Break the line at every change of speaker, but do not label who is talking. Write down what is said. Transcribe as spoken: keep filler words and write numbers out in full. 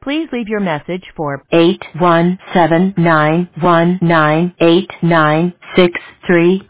Please leave your message for eight one seven nine one nine eight nine six three.